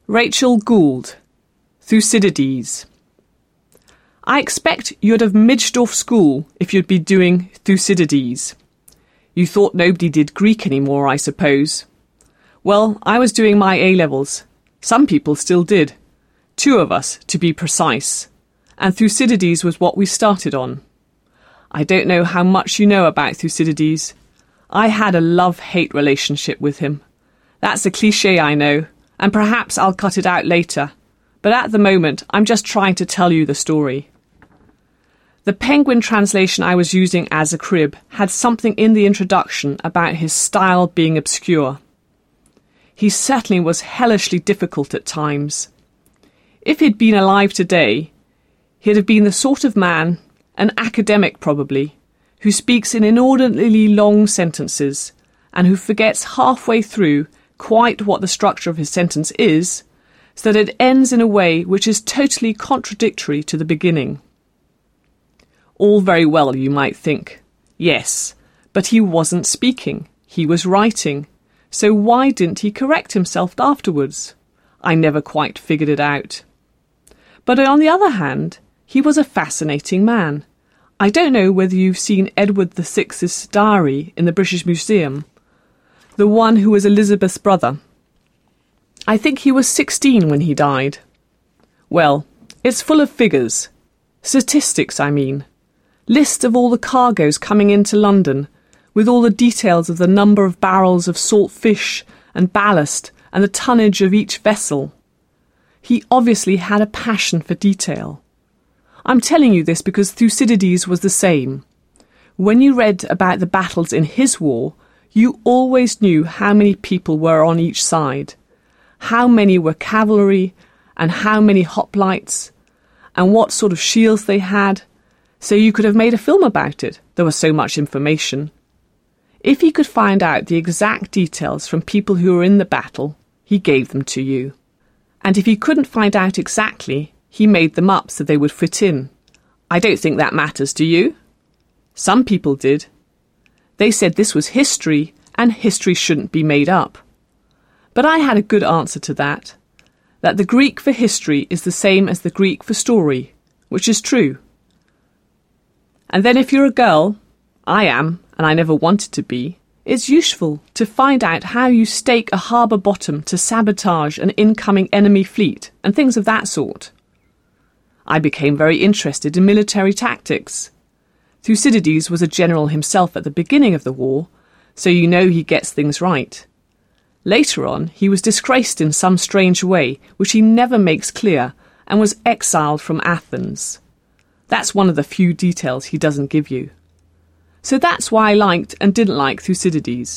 Rachel Gould, Thucydides. I expect you'd have midged off school if you'd be doing Thucydides. You thought nobody did Greek anymore, I suppose. Well, I was doing my A-levels. Some people still did. 2 of us, to be precise. And Thucydides was what we started on. I don't know how much you know about Thucydides. I had a love-hate relationship with him. That's a cliché, I know, and perhaps I'll cut it out later. But at the moment, I'm just trying to tell you the story. The Penguin translation I was using as a crib had something in the introduction about his style being obscure. He certainly was hellishly difficult at times. If he'd been alive today, he'd have been the sort of man, an academic probably, who speaks in inordinately long sentences and who forgets halfway through quite what the structure of his sentence is, so that it ends in a way which is totally contradictory to the beginning. All very well, you might think. Yes, but he wasn't speaking. He was writing. So why didn't he correct himself afterwards? I never quite figured it out. But on the other hand, he was a fascinating man. I don't know whether you've seen Edward VI's diary in the British Museum, the one who was Elizabeth's brother. I think he was 16 when he died. Well, it's full of figures. Statistics, I mean. List of all the cargoes coming into London, with all the details of the number of barrels of salt fish and ballast and the tonnage of each vessel. He obviously had a passion for detail. I'm telling you this because Thucydides was the same. When you read about the battles in his war, you always knew how many people were on each side, how many were cavalry, and how many hoplites, and what sort of shields they had, so you could have made a film about it. There was so much information. If he could find out the exact details from people who were in the battle, he gave them to you. And if he couldn't find out exactly, he made them up so they would fit in. I don't think that matters, do you? Some people did. They said this was history, and history shouldn't be made up. But I had a good answer to that the Greek for history is the same as the Greek for story, which is true. And then if you're a girl, I am, and I never wanted to be, it's useful to find out how you stake a harbour bottom to sabotage an incoming enemy fleet and things of that sort. I became very interested in military tactics. Thucydides was a general himself at the beginning of the war, so you know he gets things right. Later on, he was disgraced in some strange way, which he never makes clear, and was exiled from Athens. That's one of the few details he doesn't give you. So that's why I liked and didn't like Thucydides.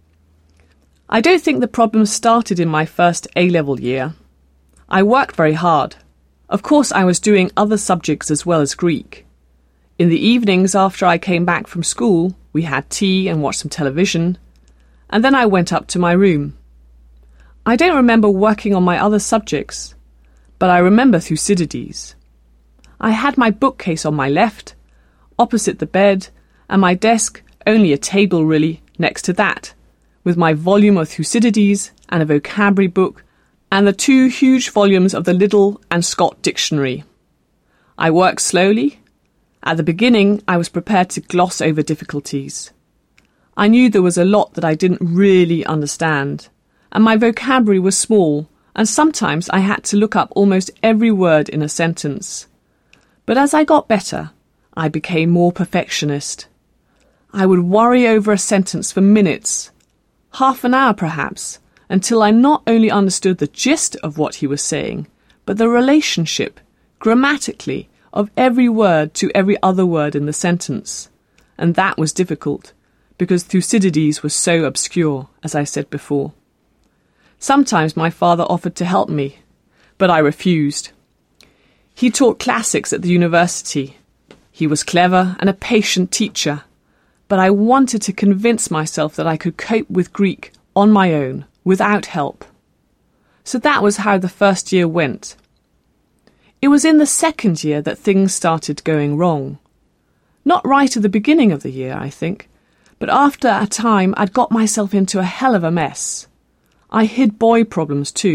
I don't think the problem started in my first A-level year. I worked very hard. Of course, I was doing other subjects as well as Greek. In the evenings after I came back from school, we had tea and watched some television, and then I went up to my room. I don't remember working on my other subjects, but I remember Thucydides. I had my bookcase on my left, opposite the bed, and my desk, only a table really, next to that, with my volume of Thucydides and a vocabulary book, and the 2 huge volumes of the Liddell and Scott Dictionary. I worked slowly. At the beginning, I was prepared to gloss over difficulties. I knew there was a lot that I didn't really understand, and my vocabulary was small, and sometimes I had to look up almost every word in a sentence. But as I got better, I became more perfectionist. I would worry over a sentence for minutes, half an hour perhaps, until I not only understood the gist of what he was saying, but the relationship, grammatically, of every word to every other word in the sentence. And that was difficult, because Thucydides was so obscure, as I said before. Sometimes my father offered to help me, but I refused. He taught classics at the university. He was clever and a patient teacher, but I wanted to convince myself that I could cope with Greek on my own, without help. So that was how the first year went. It was in the second year that things started going wrong. Not right at the beginning of the year, I think, but after a time I'd got myself into a hell of a mess. I hid boy problems too,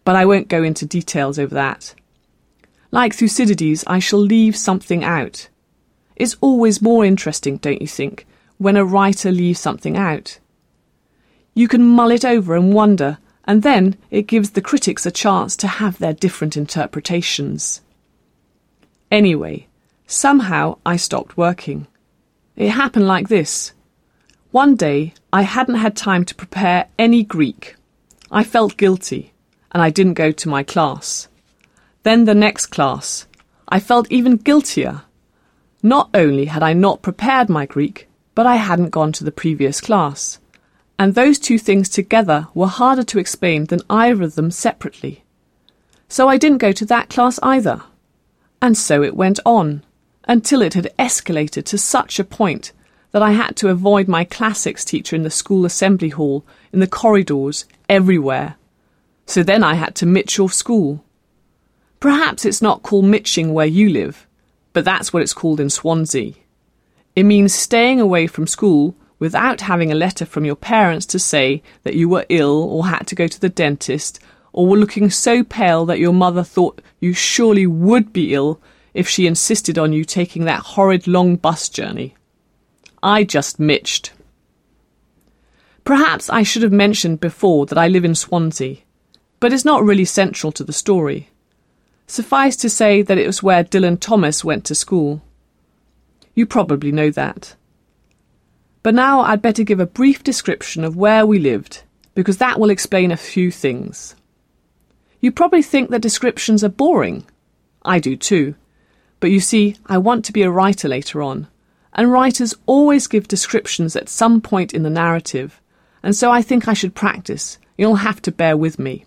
But I won't go into details over that. Like Thucydides, I shall leave something out. It's always more interesting, don't you think, when a writer leaves something out? You can mull it over and wonder, and then it gives the critics a chance to have their different interpretations. Anyway, somehow I stopped working. It happened like this. One day, I hadn't had time to prepare any Greek. I felt guilty, and I didn't go to my class. Then the next class. I felt even guiltier. Not only had I not prepared my Greek, but I hadn't gone to the previous class. And those two things together were harder to explain than either of them separately. So I didn't go to that class either. And so it went on, until it had escalated to such a point that I had to avoid my classics teacher in the school assembly hall, in the corridors, everywhere. So then I had to mitch off school. Perhaps it's not called mitching where you live, but that's what it's called in Swansea. It means staying away from school without having a letter from your parents to say that you were ill or had to go to the dentist or were looking so pale that your mother thought you surely would be ill if she insisted on you taking that horrid long bus journey. I just mitched. Perhaps I should have mentioned before that I live in Swansea, but it's not really central to the story. Suffice to say that it was where Dylan Thomas went to school. You probably know that. But now I'd better give a brief description of where we lived, because that will explain a few things. You probably think that descriptions are boring. I do too. But you see, I want to be a writer later on, and writers always give descriptions at some point in the narrative, and so I think I should practice. You'll have to bear with me.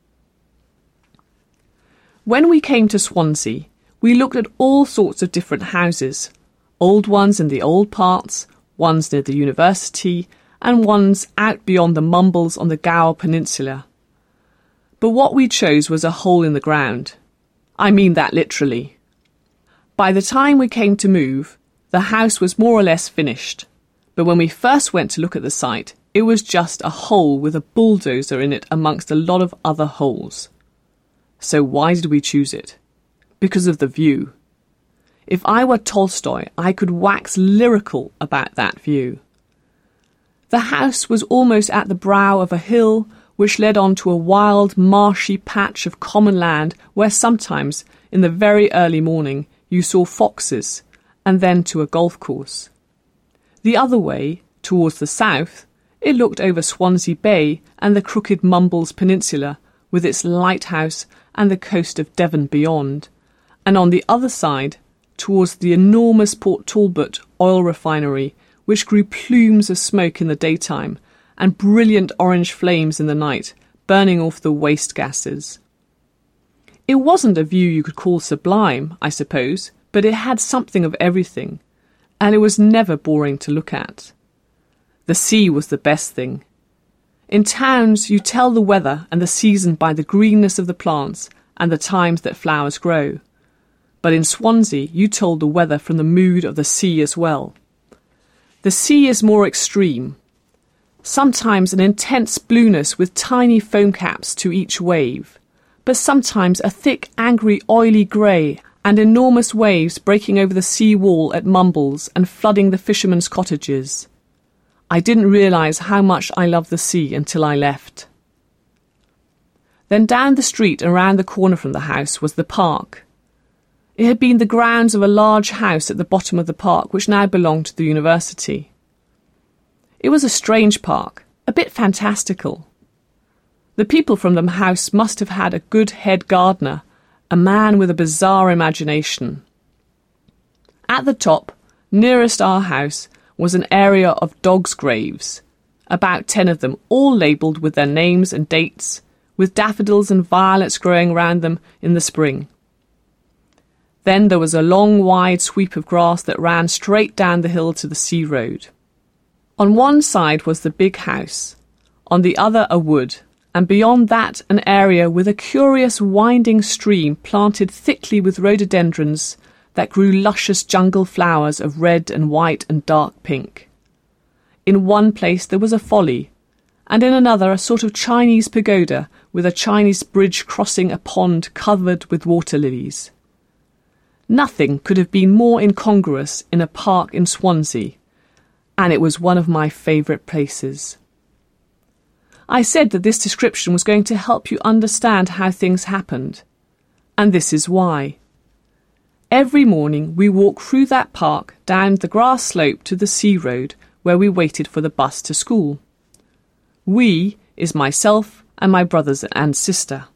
When we came to Swansea, we looked at all sorts of different houses, old ones in the old parts, ones near the university, and ones out beyond the Mumbles on the Gower Peninsula. But what we chose was a hole in the ground. I mean that literally. By the time we came to move, the house was more or less finished, but when we first went to look at the site, it was just a hole with a bulldozer in it amongst a lot of other holes. So why did we choose it? Because of the view. If I were Tolstoy, I could wax lyrical about that view. The house was almost at the brow of a hill which led on to a wild, marshy patch of common land where sometimes, in the very early morning, you saw foxes, and then to a golf course. The other way, towards the south, it looked over Swansea Bay and the crooked Mumbles Peninsula, with its lighthouse and the coast of Devon beyond, and on the other side, towards the enormous Port Talbot oil refinery, which grew plumes of smoke in the daytime and brilliant orange flames in the night, burning off the waste gases. It wasn't a view you could call sublime, I suppose, but it had something of everything, and it was never boring to look at. The sea was the best thing. In towns, you tell the weather and the season by the greenness of the plants and the times that flowers grow. But in Swansea, you told the weather from the mood of the sea as well. The sea is more extreme. Sometimes an intense blueness with tiny foam caps to each wave, but sometimes a thick, angry, oily grey and enormous waves breaking over the sea wall at Mumbles and flooding the fishermen's cottages. I didn't realise how much I loved the sea until I left. Then down the street and round the corner from the house was the park. It had been the grounds of a large house at the bottom of the park which now belonged to the university. It was a strange park, a bit fantastical. The people from the house must have had a good head gardener, a man with a bizarre imagination. At the top, nearest our house, was an area of dogs' graves, about 10 of them, all labelled with their names and dates, with daffodils and violets growing round them in the spring. Then there was a long, wide sweep of grass that ran straight down the hill to the sea road. On one side was the big house, on the other a wood, and beyond that an area with a curious winding stream planted thickly with rhododendrons that grew luscious jungle flowers of red and white and dark pink. In one place there was a folly, and in another a sort of Chinese pagoda with a Chinese bridge crossing a pond covered with water lilies. Nothing could have been more incongruous in a park in Swansea, and it was one of my favourite places. I said that this description was going to help you understand how things happened, and this is why. Every morning we walked through that park down the grass slope to the sea road where we waited for the bus to school. We is myself and my brothers and sister.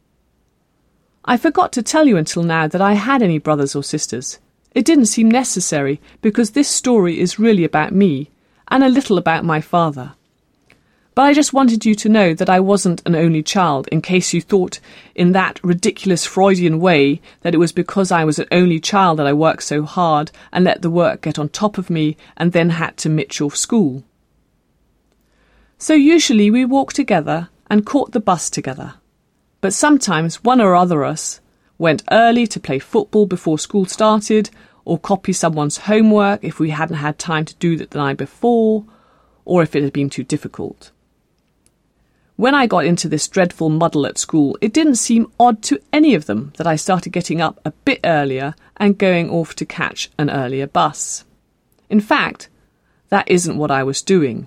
I forgot to tell you until now that I had any brothers or sisters. It didn't seem necessary because this story is really about me and a little about my father. But I just wanted you to know that I wasn't an only child, in case you thought in that ridiculous Freudian way that it was because I was an only child that I worked so hard and let the work get on top of me and then had to mitch off school. So usually we walked together and caught the bus together. But sometimes one or other of us went early to play football before school started, or copy someone's homework if we hadn't had time to do it the night before, or if it had been too difficult. When I got into this dreadful muddle at school, it didn't seem odd to any of them that I started getting up a bit earlier and going off to catch an earlier bus. In fact, that isn't what I was doing.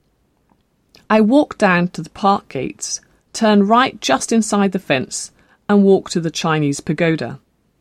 I walked down to the park gates, turned right just inside the fence, and walked to the Chinese pagoda.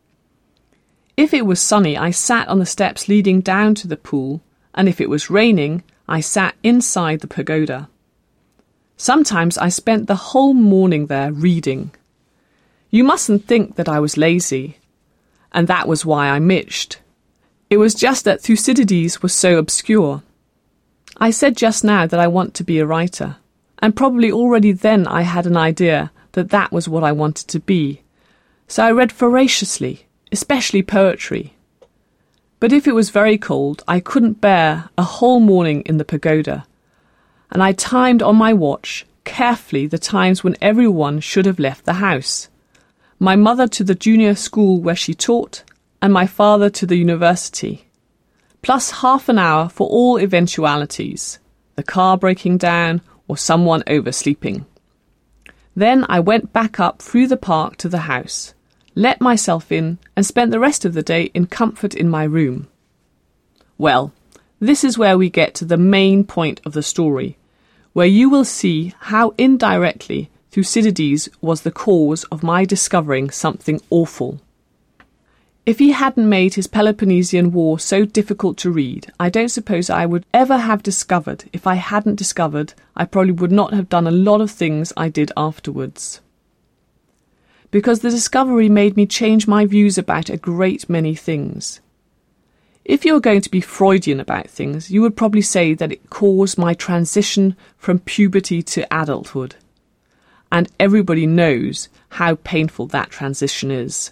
If it was sunny, I sat on the steps leading down to the pool, and if it was raining, I sat inside the pagoda. Sometimes I spent the whole morning there reading. You mustn't think that I was lazy, and that was why I mitched. It was just that Thucydides was so obscure. I said just now that I want to be a writer, and probably already then I had an idea that that was what I wanted to be. So I read voraciously, especially poetry. But if it was very cold, I couldn't bear a whole morning in the pagoda, and I timed on my watch carefully the times when everyone should have left the house. My mother to the junior school where she taught, and my father to the university, plus half an hour for all eventualities, the car breaking down or someone oversleeping. Then I went back up through the park to the house, let myself in, and spent the rest of the day in comfort in my room. Well, this is where we get to the main point of the story, where you will see how indirectly Thucydides was the cause of my discovering something awful. If he hadn't made his Peloponnesian War so difficult to read, I don't suppose I would ever have discovered. If I hadn't discovered, I probably would not have done a lot of things I did afterwards. Because the discovery made me change my views about a great many things. If you were going to be Freudian about things, you would probably say that it caused my transition from puberty to adulthood. And everybody knows how painful that transition is.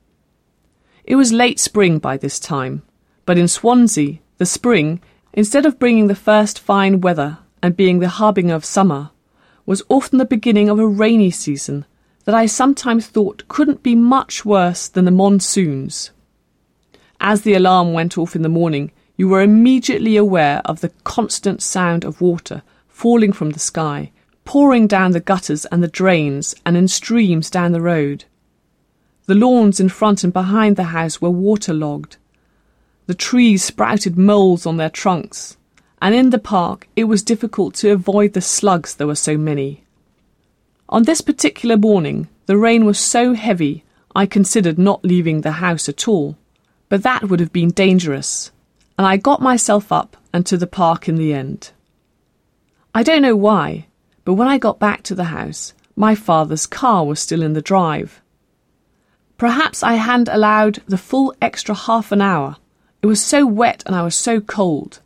It was late spring by this time, but in Swansea, the spring, instead of bringing the first fine weather and being the harbinger of summer, was often the beginning of a rainy season that I sometimes thought couldn't be much worse than the monsoons. As the alarm went off in the morning, you were immediately aware of the constant sound of water falling from the sky, pouring down the gutters and the drains and in streams down the road. The lawns in front and behind the house were waterlogged. The trees sprouted moles on their trunks, and in the park it was difficult to avoid the slugs, there were so many. On this particular morning, the rain was so heavy I considered not leaving the house at all, but that would have been dangerous, and I got myself up and to the park in the end. I don't know why, but when I got back to the house, my father's car was still in the drive. Perhaps I hadn't allowed the full extra half an hour. It was so wet and I was so cold.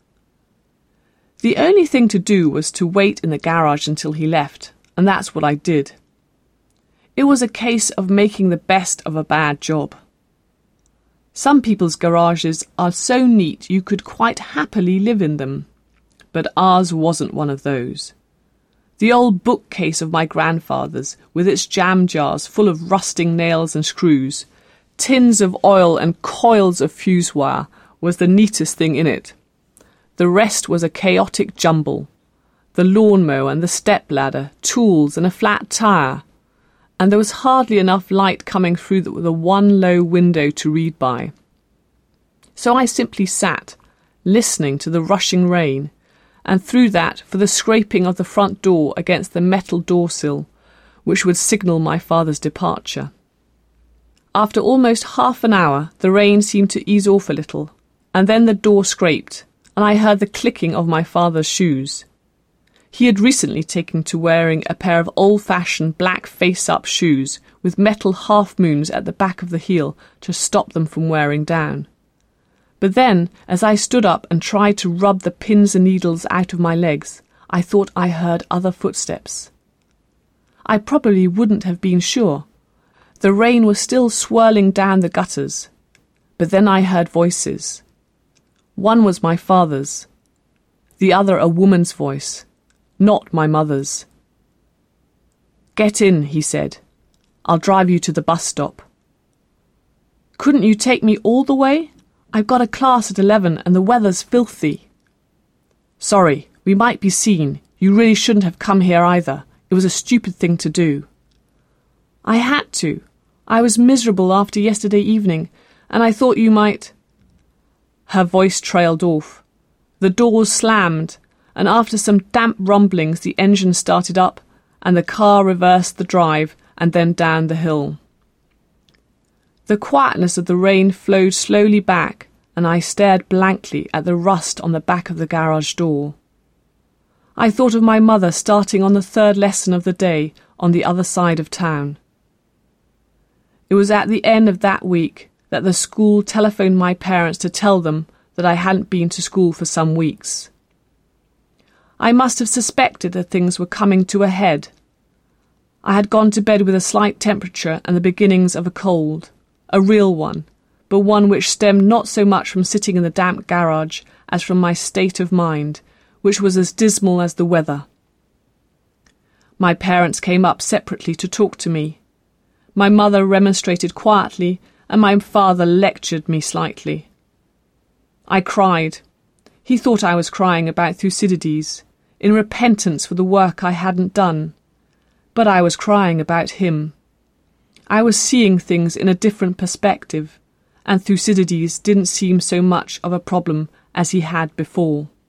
The only thing to do was to wait in the garage until he left, and that's what I did. It was a case of making the best of a bad job. Some people's garages are so neat you could quite happily live in them, but ours wasn't one of those. The old bookcase of my grandfather's, with its jam jars full of rusting nails and screws, tins of oil and coils of fuse wire, was the neatest thing in it. The rest was a chaotic jumble. The lawnmower and the step ladder, tools and a flat tire. and there was hardly enough light coming through the one low window to read by. So I simply sat, listening to the rushing rain, and through that for the scraping of the front door against the metal door-sill, which would signal my father's departure. After almost half an hour, the rain seemed to ease off a little, and then the door scraped, and I heard the clicking of my father's shoes. He had recently taken to wearing a pair of old-fashioned black face-up shoes with metal half-moons at the back of the heel to stop them from wearing down. But then, as I stood up and tried to rub the pins and needles out of my legs, I thought I heard other footsteps. I probably wouldn't have been sure. The rain was still swirling down the gutters. But then I heard voices. One was my father's, the other a woman's voice, not my mother's. "Get in," he said. "I'll drive you to the bus stop." "Couldn't you take me all the way? I've got a class at 11 and the weather's filthy." "Sorry, we might be seen. You really shouldn't have come here either. It was a stupid thing to do." "I had to. I was miserable after yesterday evening, and I thought you might—" Her voice trailed off. The doors slammed, and after some damp rumblings the engine started up, and the car reversed the drive and then down the hill. The quietness of the rain flowed slowly back, and I stared blankly at the rust on the back of the garage door. I thought of my mother starting on the third lesson of the day on the other side of town. It was at the end of that week that the school telephoned my parents to tell them that I hadn't been to school for some weeks. I must have suspected that things were coming to a head. I had gone to bed with a slight temperature and the beginnings of a cold, a real one, but one which stemmed not so much from sitting in the damp garage as from my state of mind, which was as dismal as the weather. My parents came up separately to talk to me. My mother remonstrated quietly, and my father lectured me slightly. I cried. He thought I was crying about Thucydides, in repentance for the work I hadn't done. But I was crying about him. I was seeing things in a different perspective, and Thucydides didn't seem so much of a problem as he had before.